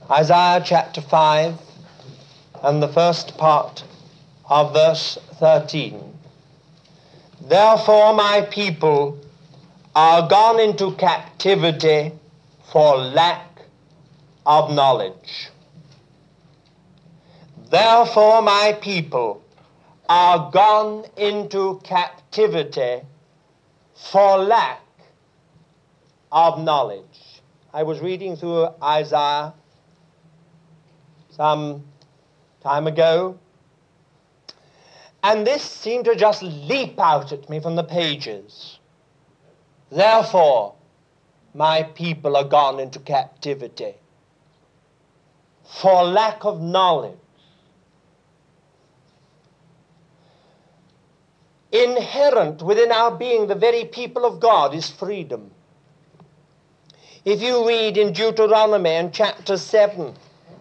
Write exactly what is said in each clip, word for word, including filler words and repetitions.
Isaiah chapter five and the first part of verse thirteen. Therefore my people are gone into captivity for lack of knowledge. Therefore my people are gone into captivity for lack of knowledge. I was reading through Isaiah some time ago, and this seemed to just leap out at me from the pages. Therefore, my people are gone into captivity for lack of knowledge. Inherent within our being, the very people of God, is freedom. If you read in Deuteronomy in chapter seven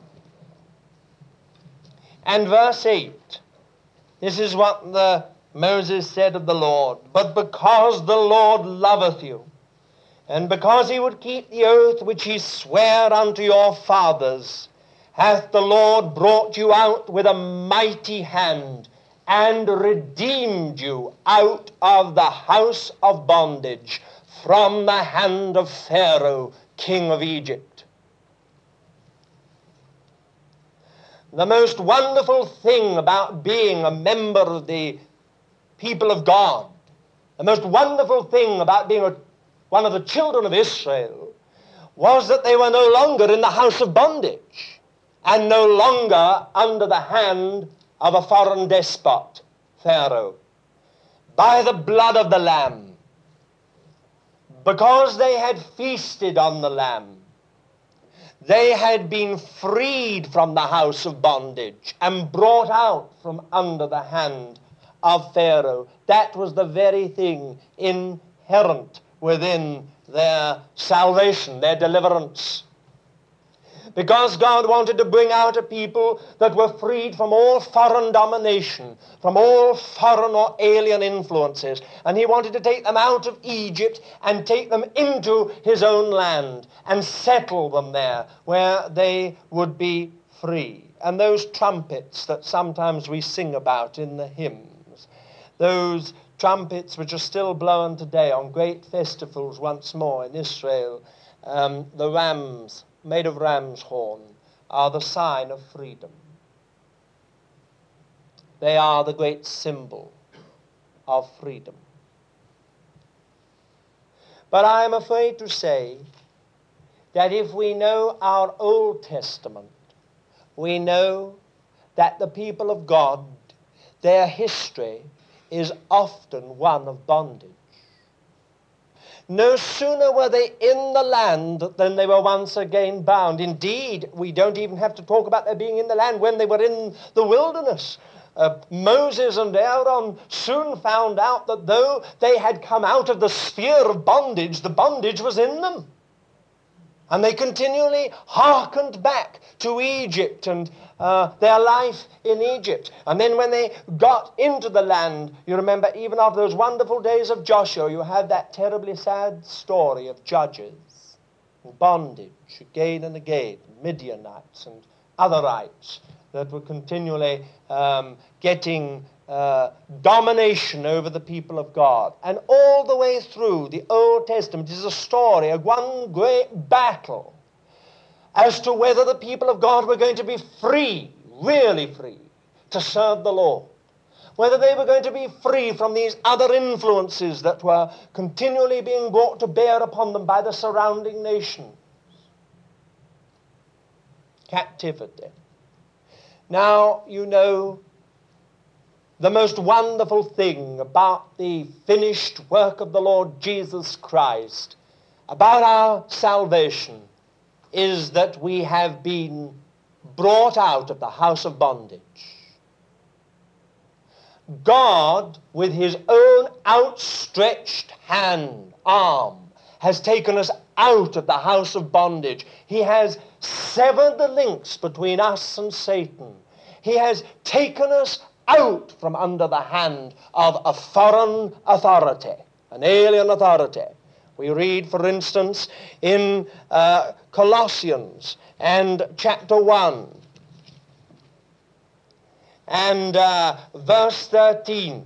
and verse eight, this is what the Moses said of the Lord. But because the Lord loveth you, and because he would keep the oath which he sware unto your fathers, hath the Lord brought you out with a mighty hand, and redeemed you out of the house of bondage, from the hand of Pharaoh, king of Egypt. The most wonderful thing about being a member of the people of God, the most wonderful thing about being a, one of the children of Israel, was that they were no longer in the house of bondage, and no longer under the hand of a foreign despot, Pharaoh. By the blood of the Lamb, because they had feasted on the Lamb, they had been freed from the house of bondage and brought out from under the hand of Pharaoh. That was the very thing inherent within their salvation, their deliverance. Because God wanted to bring out a people that were freed from all foreign domination, from all foreign or alien influences. And he wanted to take them out of Egypt and take them into his own land and settle them there where they would be free. And those trumpets that sometimes we sing about in the hymns, those trumpets which are still blown today on great festivals once more in Israel, um, the rams, made of ram's horn, are the sign of freedom. They are the great symbol of freedom. But I am afraid to say that if we know our Old Testament, we know that the people of God, their history is often one of bondage. No sooner were they in the land than they were once again bound. Indeed, we don't even have to talk about their being in the land when they were in the wilderness. Uh, Moses and Aaron soon found out that though they had come out of the sphere of bondage, the bondage was in them. And they continually hearkened back to Egypt and uh, their life in Egypt. And then when they got into the land, you remember even after those wonderful days of Joshua, you had that terribly sad story of judges and bondage again and again, Midianites and otherites that were continually um, getting Uh, domination over the people of God. And all the way through the Old Testament is a story of one great battle as to whether the people of God were going to be free, really free, to serve the Lord. Whether they were going to be free from these other influences that were continually being brought to bear upon them by the surrounding nations. Captivity. Now, you know, the most wonderful thing about the finished work of the Lord Jesus Christ, about our salvation, is that we have been brought out of the house of bondage. God, with his own outstretched hand, arm, has taken us out of the house of bondage. He has severed the links between us and Satan. He has taken us out from under the hand of a foreign authority, an alien authority, We read, for instance, in uh, Colossians and chapter one and uh, verse thirteen,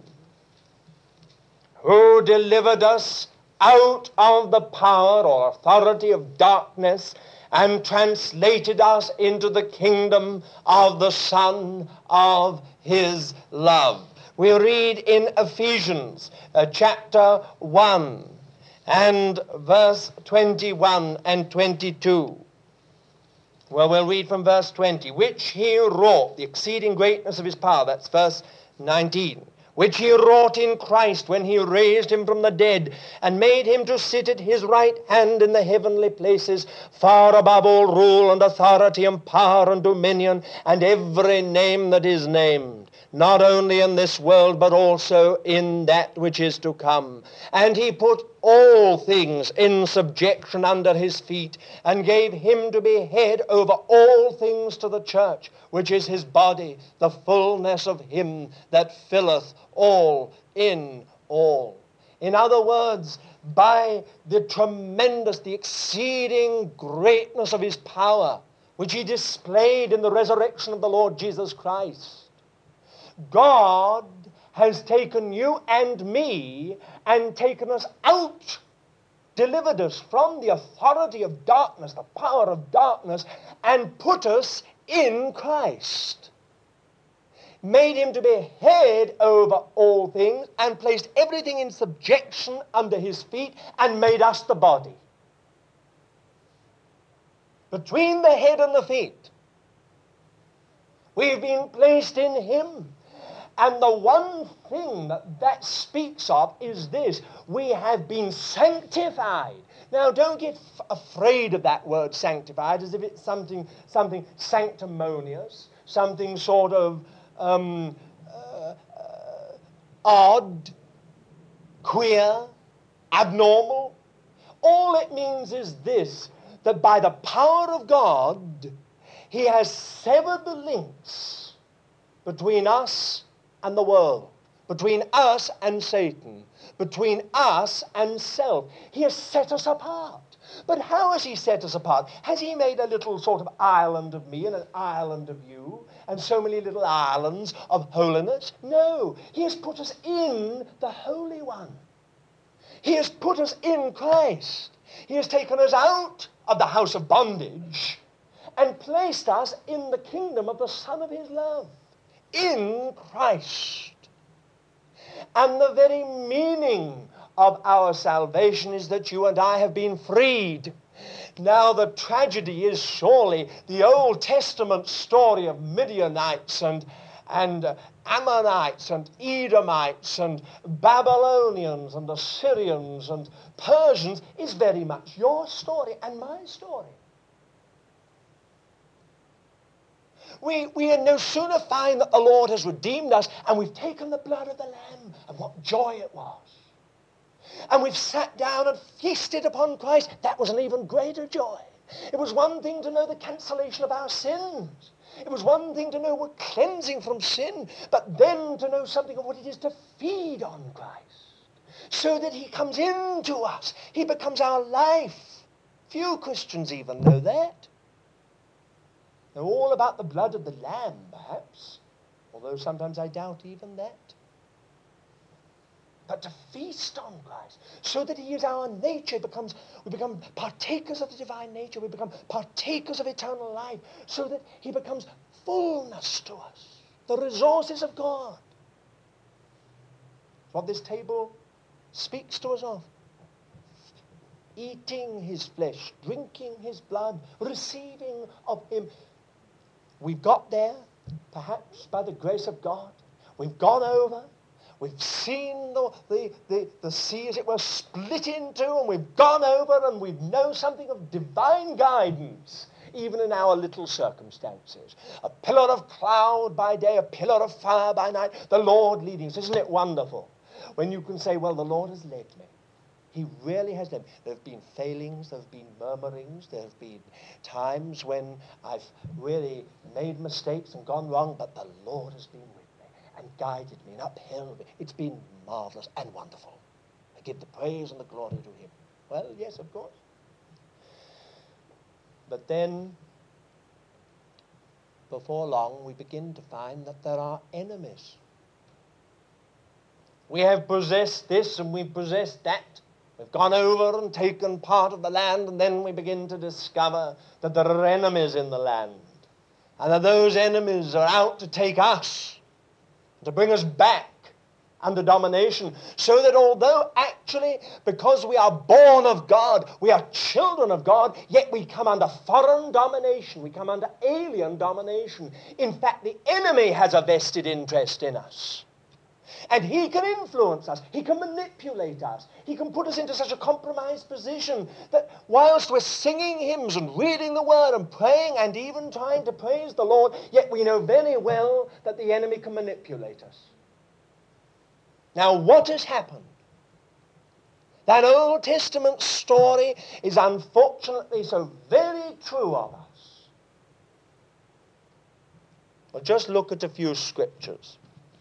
who delivered us out of the power or authority of darkness and translated us into the kingdom of the Son of his love. We read in Ephesians uh, chapter one and verse twenty-one and twenty-two. Well, we'll read from verse twenty. Which he wrought, the exceeding greatness of his power, that's verse nineteen. Which he wrought in Christ when he raised him from the dead and made him to sit at his right hand in the heavenly places, far above all rule and authority and power and dominion and every name that is named, not only in this world but also in that which is to come. And he put all things in subjection under his feet and gave him to be head over all things to the church, which is his body, the fullness of him that filleth all in all. In other words, by the tremendous, the exceeding greatness of his power, which he displayed in the resurrection of the Lord Jesus Christ, God has taken you and me and taken us out, delivered us from the authority of darkness, the power of darkness, and put us in Christ. Made him to be head over all things and placed everything in subjection under his feet and made us the body. Between the head and the feet, we've been placed in him. And the one thing that that speaks of is this: we have been sanctified. Now, don't get f- afraid of that word sanctified as if it's something, something sanctimonious, something sort of um, uh, uh, odd, queer, abnormal. All it means is this, that by the power of God, he has severed the links between us and the world, between us and Satan, between us and self. He has set us apart. But how has he set us apart? Has he made a little sort of island of me and an island of you and so many little islands of holiness? No, he has put us in the Holy One. He has put us in Christ. He has taken us out of the house of bondage and placed us in the kingdom of the Son of his love, in Christ. And the very meaning of our salvation is that you and I have been freed. Now, the tragedy is surely the Old Testament story of Midianites and, and uh, Ammonites and Edomites and Babylonians and Assyrians and Persians is very much your story and my story. We, we no sooner find that the Lord has redeemed us and we've taken the blood of the Lamb, and what joy it was. And we've sat down and feasted upon Christ. That was an even greater joy. It was one thing to know the cancellation of our sins. It was one thing to know we're cleansing from sin, but then to know something of what it is to feed on Christ, so that he comes into us. He becomes our life. Few Christians even know that. Know all about the blood of the Lamb, perhaps, although sometimes I doubt even that. But to feast on Christ, so that he is our nature, becomes, we become partakers of the divine nature, we become partakers of eternal life, so that he becomes fullness to us, the resources of God. It's what this table speaks to us of. Eating his flesh, drinking his blood, receiving of him. We've got there, perhaps by the grace of God. We've gone over. We've seen the, the, the, the sea, as it were, split in two, and we've gone over and we know something of divine guidance, even in our little circumstances. A pillar of cloud by day, a pillar of fire by night, the Lord leading us. Isn't it wonderful when you can say, well, the Lord has led me. He really has led me. There have been failings, there have been murmurings, there have been times when I've really made mistakes and gone wrong, but the Lord has been with me and guided me and upheld me. It's been marvelous and wonderful. I give the praise and the glory to him. Well, yes, of course. But then, before long, we begin to find that there are enemies. We have possessed this and we've possessed that. We've gone over and taken part of the land, and then we begin to discover that there are enemies in the land. And that those enemies are out to take us, to bring us back under domination. So that although actually, because we are born of God, we are children of God, yet we come under foreign domination. We come under alien domination. In fact, the enemy has a vested interest in us. And he can influence us. He can manipulate us. He can put us into such a compromised position that whilst we're singing hymns and reading the word and praying and even trying to praise the Lord, yet we know very well that the enemy can manipulate us. Now, what has happened? That Old Testament story is unfortunately so very true of us. Well, just look at a few scriptures.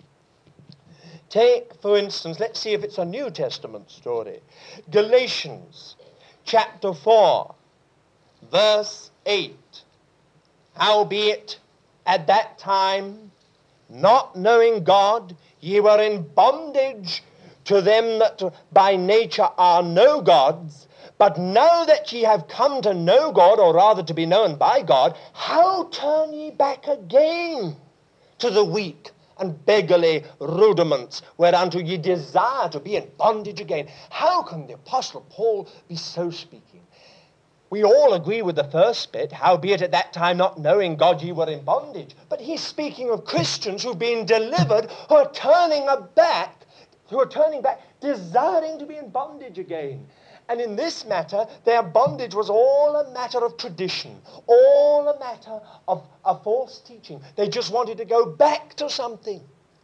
Take, for instance, let's see if it's a New Testament story. Galatians chapter four, verse eight. Howbeit, at that time, not knowing God, ye were in bondage to them that by nature are no gods. But now that ye have come to know God, or rather to be known by God, how turn ye back again to the weak and beggarly rudiments whereunto ye desire to be in bondage again? How can the Apostle Paul be so speaking? We all agree with the first bit, howbeit at that time not knowing God ye were in bondage. But he's speaking of Christians who've been delivered, who are turning back, who are turning back, desiring to be in bondage again. And in this matter, their bondage was all a matter of tradition, all a matter of a false teaching. They just wanted to go back to something.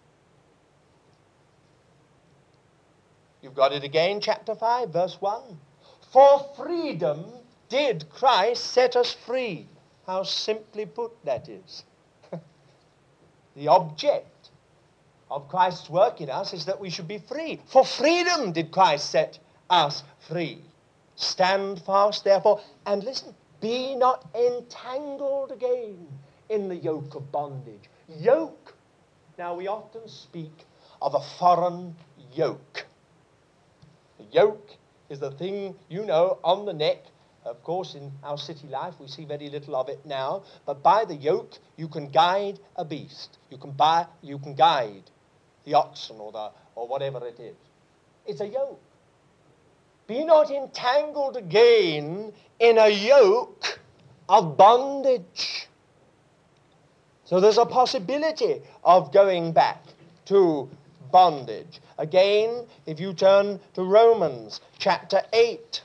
You've got it again, chapter five, verse one. For freedom did Christ set us free. How simply put that is. The object of Christ's work in us is that we should be free. For freedom did Christ set us free. Stand fast, therefore, and listen, be not entangled again in the yoke of bondage. Yoke. Now, we often speak of a foreign yoke. The yoke is the thing, you know, on the neck. Of course, in our city life, we see very little of it now. But by the yoke, you can guide a beast. You can buy, you can guide the oxen or the or whatever it is. It's a yoke. Be not entangled again in a yoke of bondage. So there's a possibility of going back to bondage. Again, if you turn to Romans chapter eight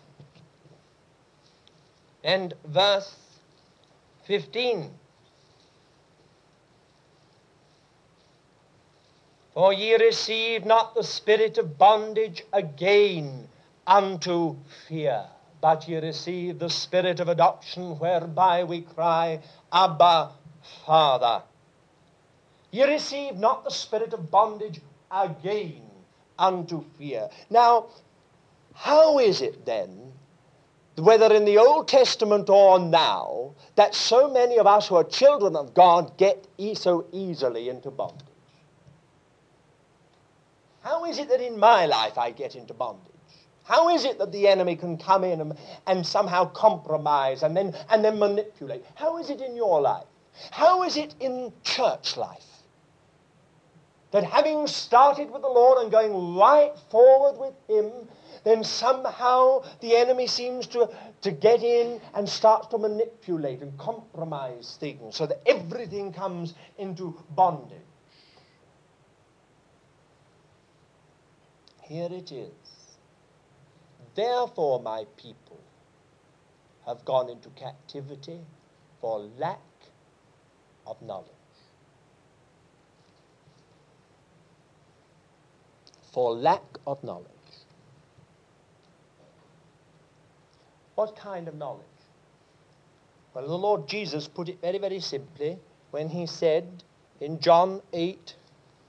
and verse fifteen. For ye receive not the spirit of bondage again unto fear, but ye receive the spirit of adoption, whereby we cry, Abba, Father. Ye receive not the spirit of bondage again unto fear. Now, how is it then, whether in the Old Testament or now, that so many of us who are children of God get e- so easily into bondage? How is it that in my life I get into bondage? How is it that the enemy can come in and, and somehow compromise and then, and then manipulate? How is it in your life? How is it in church life? That having started with the Lord and going right forward with him, then somehow the enemy seems to, to get in and starts to manipulate and compromise things so that everything comes into bondage. Here it is. Therefore, my people have gone into captivity for lack of knowledge. For lack of knowledge. What kind of knowledge? Well, the Lord Jesus put it very, very simply when he said in John eight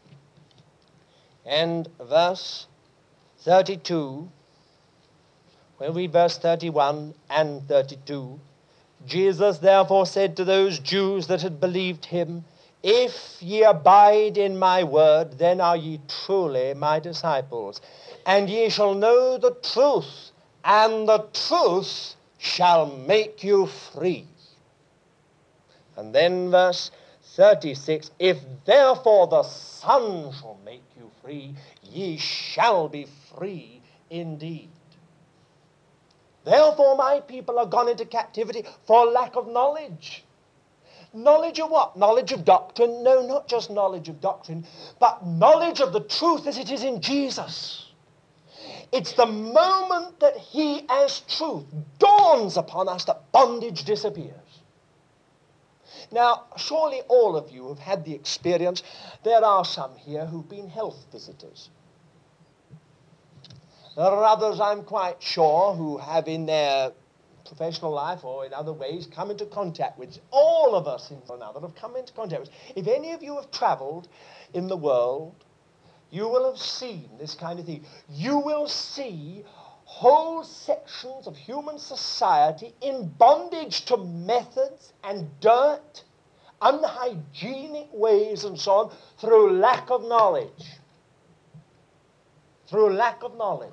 and verse thirty-two, We'll read verse thirty-one and thirty-two. Jesus therefore said to those Jews that had believed him, If ye abide in my word, then are ye truly my disciples, and ye shall know the truth, and the truth shall make you free. And then verse thirty-six, If therefore the Son shall make you free, ye shall be free indeed. Therefore my people are gone into captivity for lack of knowledge. Knowledge of what? Knowledge of doctrine? No, not just knowledge of doctrine, but knowledge of the truth as it is in Jesus. It's the moment that he as truth dawns upon us that bondage disappears. Now, surely all of you have had the experience. There are some here who've been health visitors. There are others, I'm quite sure, who have in their professional life or in other ways come into contact with. All of us in one another have come into contact with. If any of you have traveled in the world, you will have seen this kind of thing. You will see whole sections of human society in bondage to methods and dirt, unhygienic ways and so on, through lack of knowledge. Through lack of knowledge.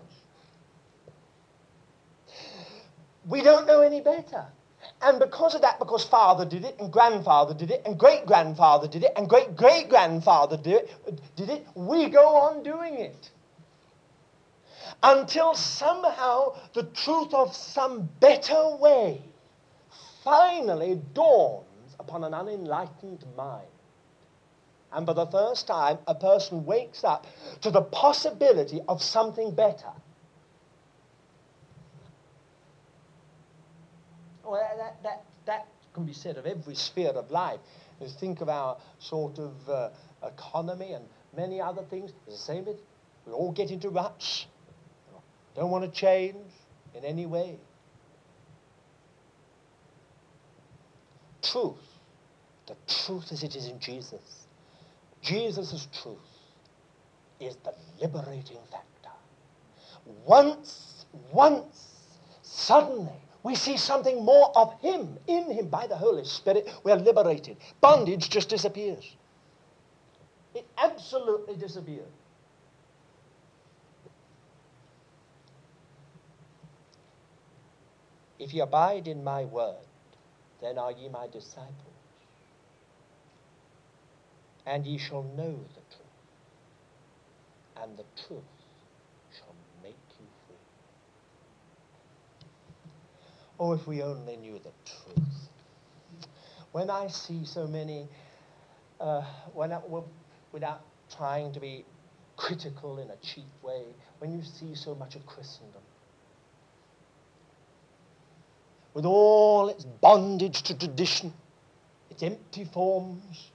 We don't know any better. And because of that, because father did it, and grandfather did it, and great-grandfather did it, and great-great-grandfather did it, did it, we go on doing it. Until somehow the truth of some better way finally dawns upon an unenlightened mind. And for the first time, a person wakes up to the possibility of something better. Well, that, that, that can be said of every sphere of life. Just think of our sort of uh, economy and many other things. It's the same. We all get into ruts. Don't want to change in any way. Truth. The truth as it is in Jesus. Jesus' truth is the liberating factor. Once, once, suddenly, we see something more of him, in him, by the Holy Spirit, we are liberated. Bondage just disappears. It absolutely disappears. If ye abide in my word, then are ye my disciples, and ye shall know the truth, and the truth shall make you free. Oh, if we only knew the truth. When I see so many, uh, when I, well, without trying to be critical in a cheap way, when you see so much of Christendom, with all its bondage to tradition, its empty forms,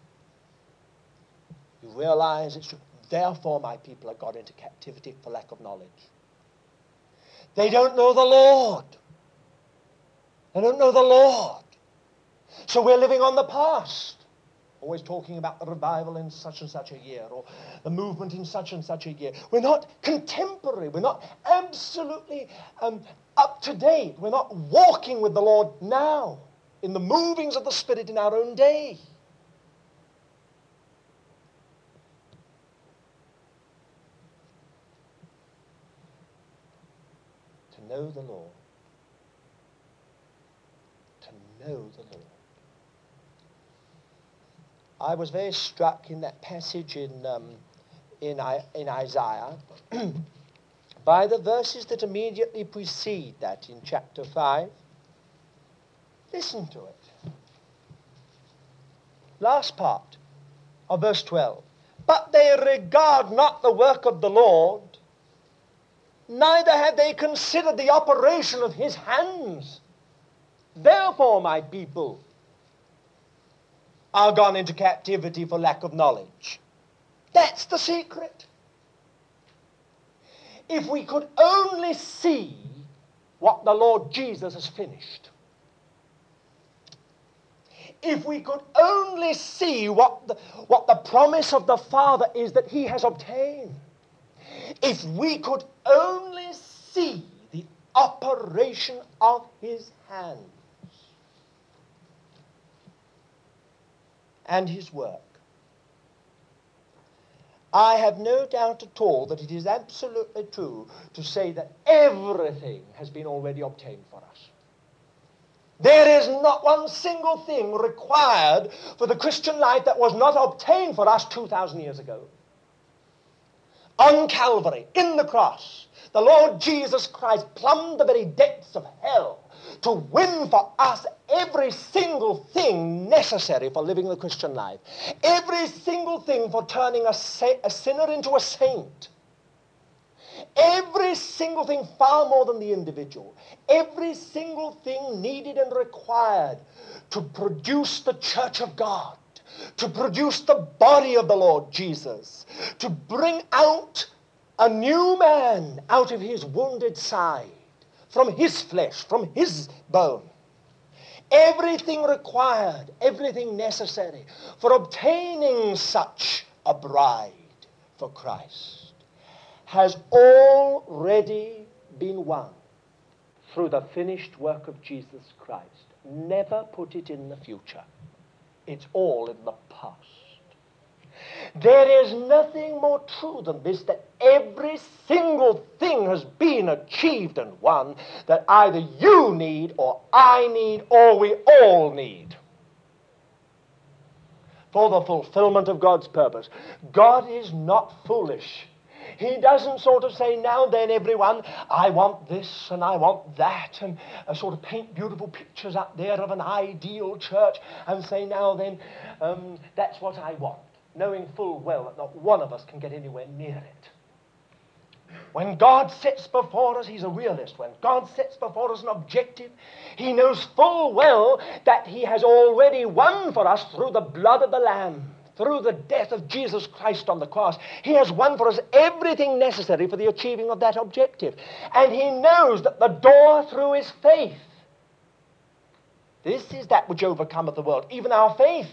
you realize it's true. Therefore my people are got into captivity for lack of knowledge. They don't know the Lord. They don't know the Lord. So we're living on the past. Always talking about the revival in such and such a year, or the movement in such and such a year. We're not contemporary. We're not absolutely um, up to date. We're not walking with the Lord now, in the movings of the Spirit in our own day. To know the Lord. To know the Lord. I was very struck in that passage in, um, in, I, in Isaiah by the verses that immediately precede that in chapter five. Listen to it. Last part of verse twelve. But they regard not the work of the Lord, neither have they considered the operation of his hands. Therefore, my people are gone into captivity for lack of knowledge. That's the secret. If we could only see what the Lord Jesus has finished. If we could only see what the, what the promise of the Father is that he has obtained. If we could only see the operation of his hands and his work. I have no doubt at all that it is absolutely true to say that everything has been already obtained for us. There is not one single thing required for the Christian life that was not obtained for us two thousand years ago. On Calvary, in the cross, the Lord Jesus Christ plumbed the very depths of hell to win for us every single thing necessary for living the Christian life. Every single thing for turning a, sa- a sinner into a saint. Every single thing, far more than the individual. Every single thing needed and required to produce the church of God, to produce the body of the Lord Jesus, to bring out a new man out of his wounded side, from his flesh, from his bone. Everything required, everything necessary for obtaining such a bride for Christ has already been won through the finished work of Jesus Christ. Never put it in the future. It's all in the past. There is nothing more true than this, that every single thing has been achieved and won that either you need or I need or we all need for the fulfillment of God's purpose. God is not foolish. He doesn't sort of say, now then everyone, I want this and I want that, and uh, sort of paint beautiful pictures up there of an ideal church and say, now then, um, that's what I want, knowing full well that not one of us can get anywhere near it. When God sets before us, he's a realist. When God sets before us an objective, he knows full well that he has already won for us through the blood of the Lamb, through the death of Jesus Christ on the cross. He has won for us everything necessary for the achieving of that objective. And he knows that the door through is faith. This is that which overcometh the world, even our faith.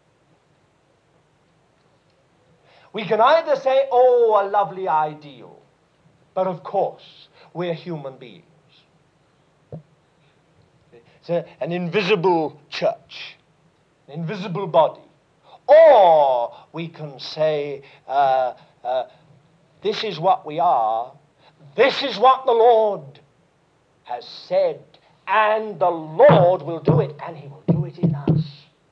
We can either say, oh, a lovely ideal, but of course, we're human beings. It's a, an invisible church, an invisible body. Or we can say, uh, uh, this is what we are, this is what the Lord has said, and the Lord will do it, and he will do it in us.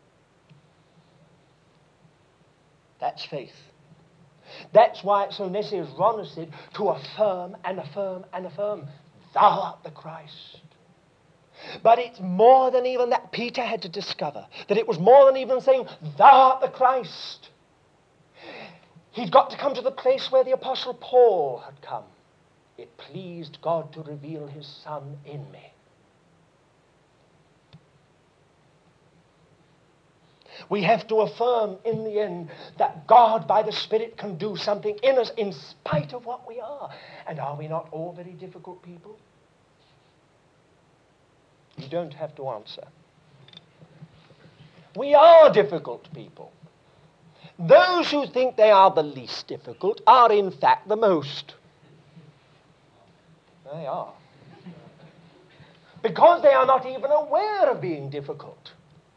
That's faith. That's why it's so necessary, as Ron has said, to affirm and affirm and affirm, thou art the Christ. But it's more than even that. Peter had to discover that it was more than even saying, thou art the Christ. He'd got to come to the place where the Apostle Paul had come. It pleased God to reveal his Son in me. We have to affirm in the end that God by the Spirit can do something in us in spite of what we are. And are we not all very difficult people? You don't have to answer. We are difficult people. Those who think they are the least difficult are in fact the most. They are. Because they are not even aware of being difficult.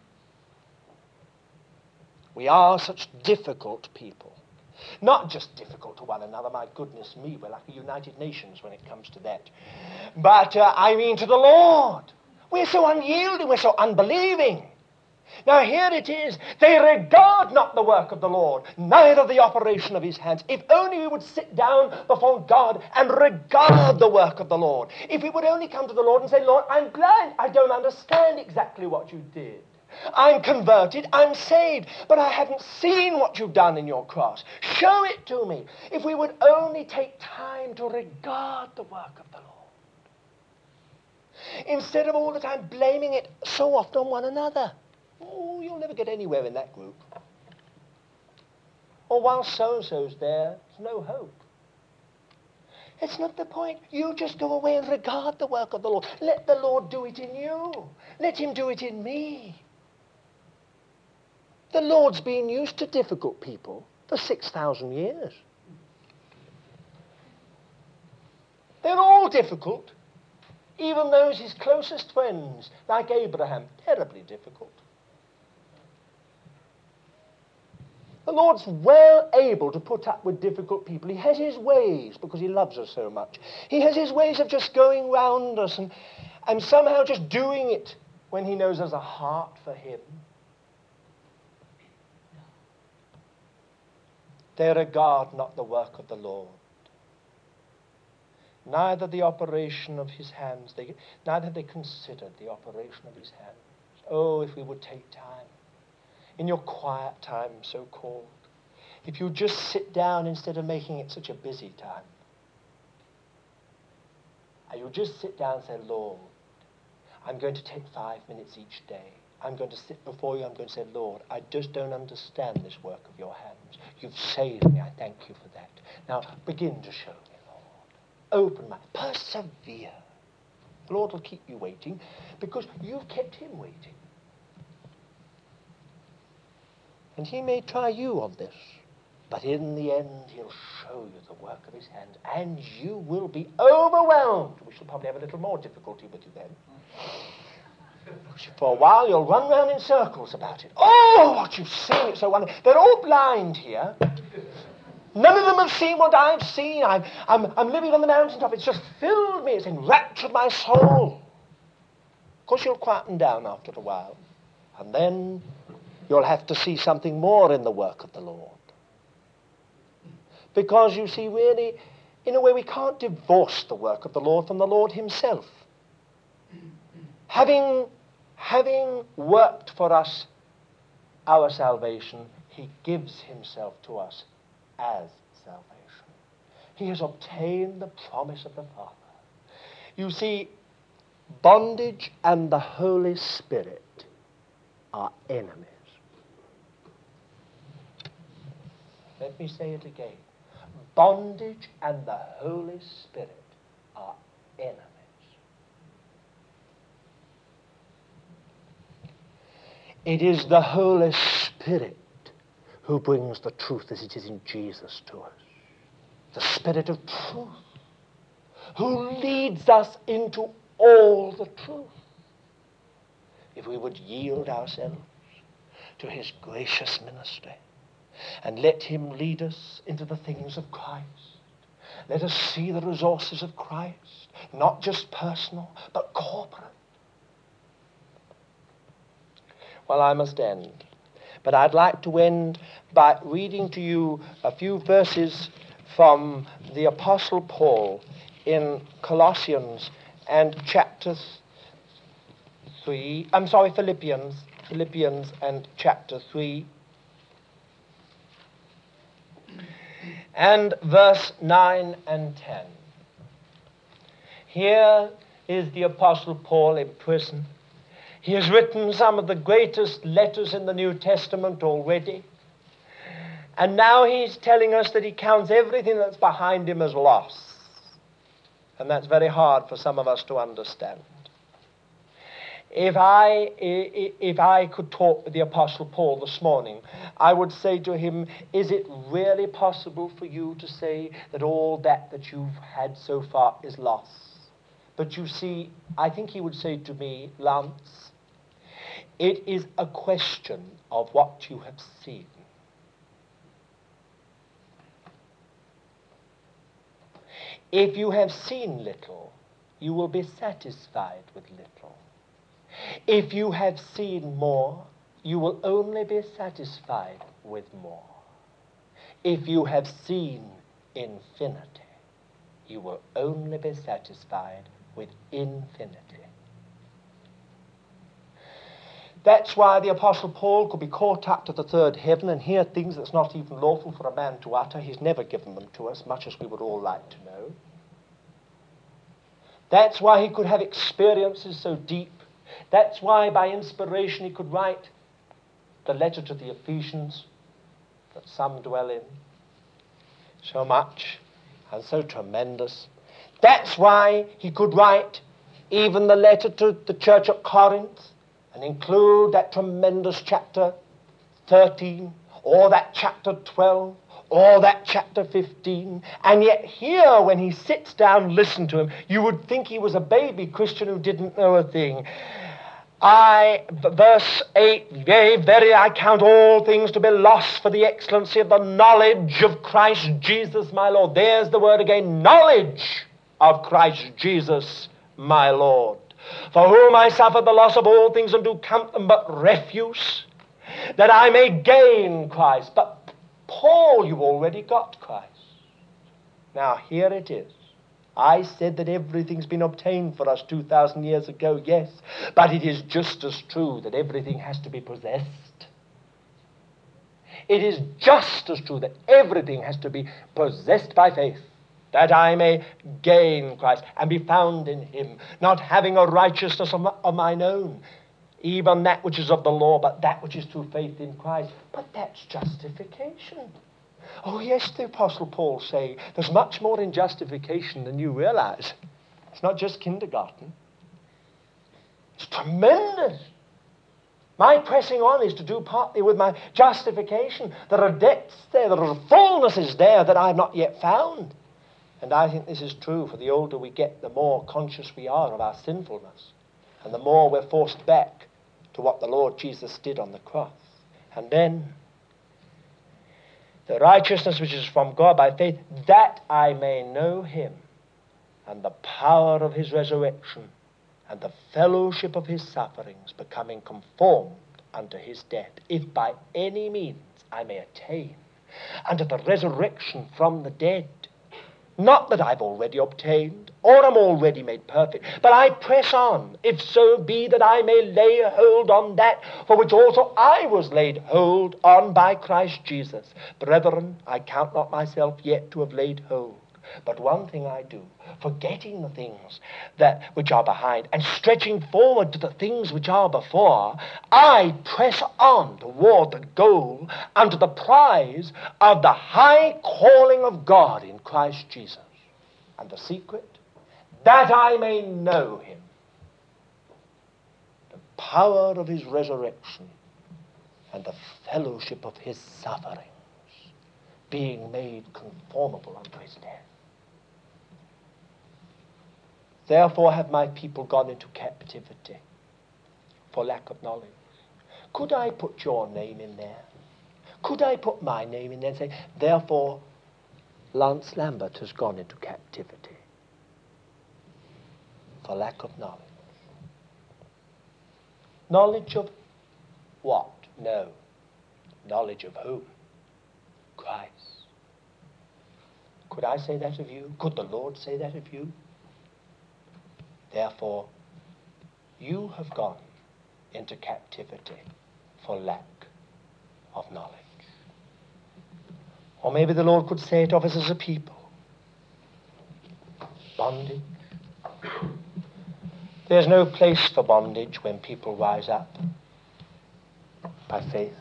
We are such difficult people. Not just difficult to one another, my goodness me, we're like the United Nations when it comes to that. But uh, I mean to the Lord. We're so unyielding, we're so unbelieving. Now here it is, they regard not the work of the Lord, neither the operation of his hands. If only we would sit down before God and regard the work of the Lord. If we would only come to the Lord and say, Lord, I'm glad I don't understand exactly what you did. I'm converted, I'm saved, but I haven't seen what you've done in your cross. Show it to me. If we would only take time to regard the work of the Lord, instead of all the time blaming it so often on one another. Oh, you'll never get anywhere in that group. Or while so-and-so's there, there's no hope. It's not the point. You just go away and regard the work of the Lord. Let the Lord do it in you. Let him do it in me. The Lord's been used to difficult people for six thousand years. They're all difficult. even those his closest friends, like Abraham, terribly difficult. The Lord's well able to put up with difficult people. He has his ways because he loves us so much. He has his ways of just going round us and, and somehow just doing it when he knows there's a heart for him. They regard not the work of the Lord, neither the operation of his hands. They, neither have they considered the operation of his hands. Oh, if we would take time, in your quiet time, so-called, if you just sit down instead of making it such a busy time, and you just sit down and say, Lord, I'm going to take five minutes each day. I'm going to sit before you. I'm going to say, Lord, I just don't understand this work of your hands. You've saved me. I thank you for that. Now, begin to show me, Lord. Open my, persevere. The Lord will keep you waiting because you've kept him waiting. And he may try you on this, but in the end he'll show you the work of his hands, and you will be overwhelmed. We shall probably have a little more difficulty with you then. For a while you'll run round in circles about it. Oh, what you've seen, it's so wonderful. They're all blind here. None of them have seen what I've seen. I'm, I'm, I'm living on the mountaintop. It's just filled me. It's enraptured my soul. Of course, you'll quieten down after a while. And then you'll have to see something more in the work of the Lord. Because, you see, really, in a way, we can't divorce the work of the Lord from the Lord himself. Having, having worked for us our salvation, he gives himself to us as salvation. He has obtained the promise of the Father. You see, bondage and the Holy Spirit are enemies. Let me say it again. Bondage and the Holy Spirit are enemies. It is the Holy Spirit who brings the truth as it is in Jesus to us. The Spirit of truth, who leads us into all the truth. If we would yield ourselves to his gracious ministry and let him lead us into the things of Christ, let us see the resources of Christ, not just personal, but corporate. Well, I must end. But I'd like to end by reading to you a few verses from the Apostle Paul in Colossians and chapter three. I'm sorry, Philippians. Philippians and chapter three. And verse nine and ten. Here is the Apostle Paul in prison. He has written some of the greatest letters in the New Testament already. And now he's telling us that he counts everything that's behind him as loss. And that's very hard for some of us to understand. If I, if I could talk with the Apostle Paul this morning, I would say to him, is it really possible for you to say that all that that you've had so far is loss? But you see, I think he would say to me, Lance, it is a question of what you have seen. If you have seen little, you will be satisfied with little. If you have seen more, you will only be satisfied with more. If you have seen infinity, you will only be satisfied with infinity. That's why the Apostle Paul could be caught up to the third heaven and hear things that's not even lawful for a man to utter. He's never given them to us, much as we would all like to know. That's why he could have experiences so deep. That's why by inspiration he could write the letter to the Ephesians that some dwell in. So much and so tremendous. That's why he could write even the letter to the church at Corinth and include that tremendous chapter thirteen, or that chapter twelve, all that chapter fifteen, and yet here, when he sits down, listen to him, you would think he was a baby Christian who didn't know a thing. I, verse eight, yea, verily I count all things to be lost for the excellency of the knowledge of Christ Jesus my Lord. There's the word again, knowledge of Christ Jesus my Lord. For whom I suffer the loss of all things, and do count them but refuse, that I may gain Christ. But Paul, you've already got Christ. Now here it is. I said that everything's been obtained for us two thousand years ago, yes, but it is just as true that everything has to be possessed. It is just as true that everything has to be possessed by faith, that I may gain Christ and be found in him, not having a righteousness of, my, of mine own, even that which is of the law, but that which is through faith in Christ. But that's justification. Oh, yes, the Apostle Paul say, there's much more in justification than you realize. It's not just kindergarten. It's tremendous. My pressing on is to do partly with my justification. There are depths there, there are fullnesses there that I've not yet found. And I think this is true, for the older we get, the more conscious we are of our sinfulness, and the more we're forced back to what the Lord Jesus did on the cross. And then the righteousness which is from God by faith, that I may know him, and the power of his resurrection, and the fellowship of his sufferings, becoming conformed unto his death, if by any means I may attain unto the resurrection from the dead. Not that I've already obtained, or am already made perfect, but I press on, if so be that I may lay hold on that for which also I was laid hold on by Christ Jesus. Brethren, I count not myself yet to have laid hold, but one thing I do, forgetting the things that which are behind, and stretching forward to the things which are before, I press on toward the goal, unto the prize of the high calling of God in Christ Jesus. And the secret, that I may know him, the power of his resurrection, and the fellowship of his sufferings, being made conformable unto his death. Therefore have my people gone into captivity for lack of knowledge. Could I put your name in there? Could I put my name in there and say, therefore, Lance Lambert has gone into captivity for lack of knowledge? Knowledge of what? No. Knowledge of whom? Christ. Could I say that of you? Could the Lord say that of you? Therefore, you have gone into captivity for lack of knowledge. Or maybe the Lord could say it of us as a people. Bondage. There's no place for bondage when people rise up by faith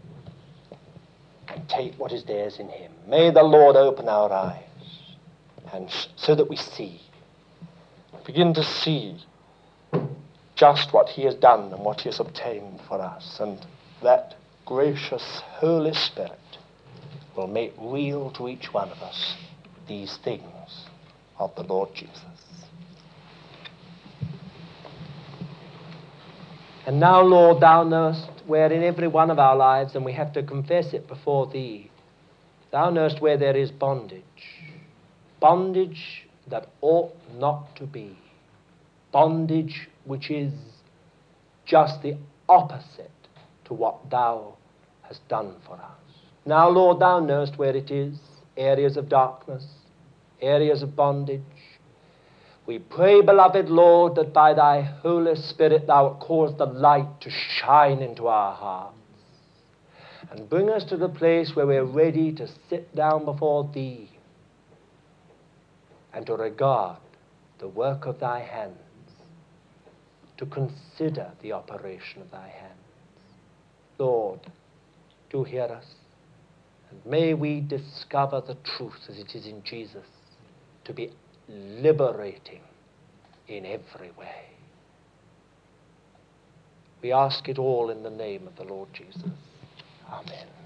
and take what is theirs in him. May the Lord open our eyes, and so that we see, begin to see just what he has done and what he has obtained for us, and that gracious Holy Spirit will make real to each one of us these things of the Lord Jesus. And now, Lord, thou knowest where in every one of our lives, and we have to confess it before thee, thou knowest where there is bondage. Bondage that ought not to be. Bondage which is just the opposite to what thou hast done for us. Now, Lord, thou knowest where it is, areas of darkness, areas of bondage. We pray, beloved Lord, that by thy Holy Spirit thou wilt cause the light to shine into our hearts and bring us to the place where we're ready to sit down before thee and to regard the work of thy hands, to consider the operation of thy hands. Lord, do hear us, and may we discover the truth as it is in Jesus, to be liberating in every way. We ask it all in the name of the Lord Jesus. Amen.